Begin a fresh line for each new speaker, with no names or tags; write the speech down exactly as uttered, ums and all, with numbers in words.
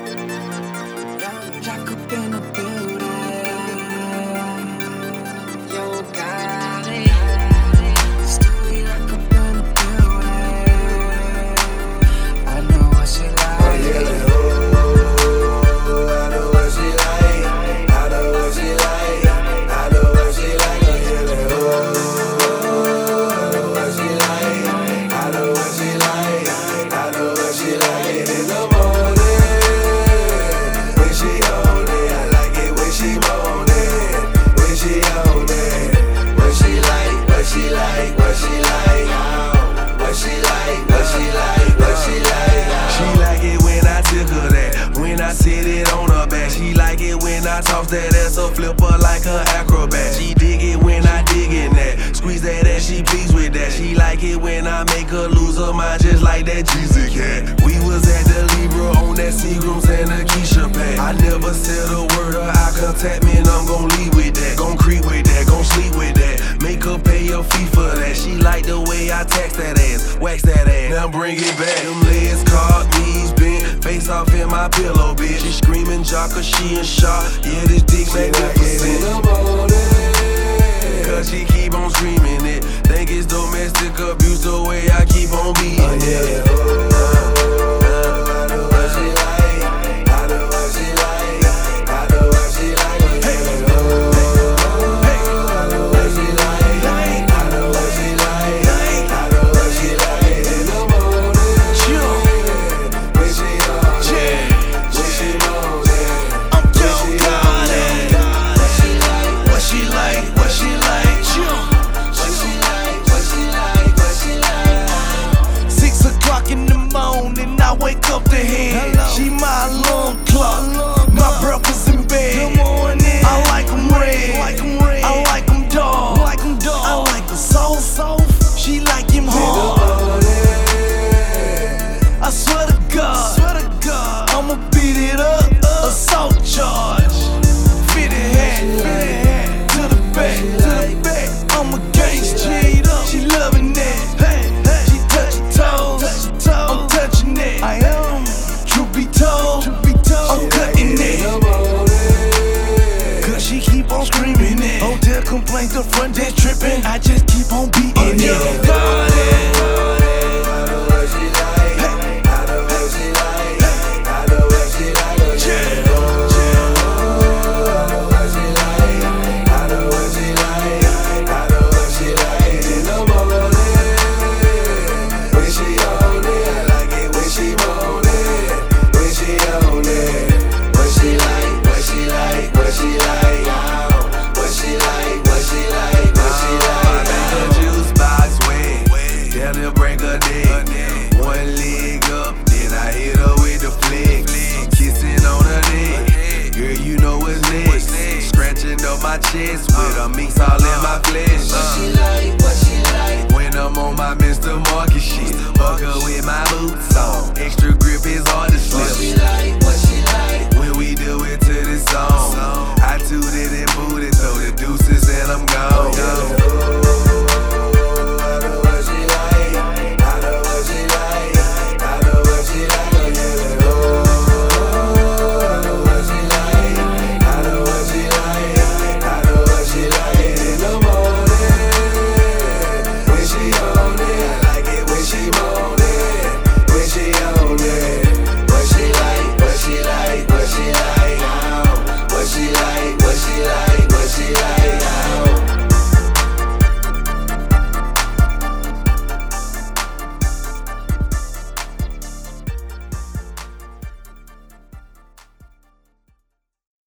Jack up in the building. Yo, got it. Stewie Jack up in the building. I know what she like.
Oh, yeah, oh, I know what she like. I know what she like. I know what she like. Oh, yeah, oh, I know what she like. I know what she like. I know what she like. In the morning, when she on it, I like it when she moan it. When she on it, what she like, what she like, what she like, oh, what she like, what she like, what she like. Oh. She like it when I tickle that, when I sit it on her back. She like it when I toss that ass a flipper like her acrobat. She dig it when I dig in that, squeeze that ass, she pleased with that. She like it when I make her lose her mind just like that Jeezy cat. We was at the Libra on that Seagrams and the Keisha pack. I never said a word or eye contact, man, I'm gon' leave with that. Gon' creep with that, gon' sleep with that. Make her pay your fee for that. She like the way I tax that ass, wax that ass, now bring it back. Them legs caught, knees bent, face off in my pillow, bitch. She screaming jocker, she in shock. Yeah, this dick magnificent. In the morning, cause she keep on screaming it. Think it's domestic abuse the way I keep on beating oh, yeah. it. Oh, oh, I know what she like. I know what she like. I know what she like. Oh, yeah. Oh, oh, I know what she like. I know what she like. I know what she like. In the morning, when she on it, when she on it, I'm Joe got it. What she like, what she like. In the morning, I wake up to him. She my alarm clock. My breakfast in bed. I like them red. I like them dark. I like them soft. She like him hard. I swear to God, I'ma beat it up. Assault charge. Fitted hat to the back. I'm a gangsta. She loving that. She touching toes. I'm touching it. I am. Truth be told, I'm cutting it. Cause she keep on screaming it. Hotel complaints, the front desk tripping. I just keep on beating it. Got it. I know what she like. I know what she like. I know what she like. Yeah. I know what she like. I know what she like. I know what she like. In the morning, when she on it, when she moan it, when she on it, what she like, what she like, what she like, oh, what she like, what she like, what she like. I make a juice box wet, tell her break her neck. One leg up, then I hit her with the flick. Kissing on her neck, girl, you know what's next. Scratching up my chest with a mix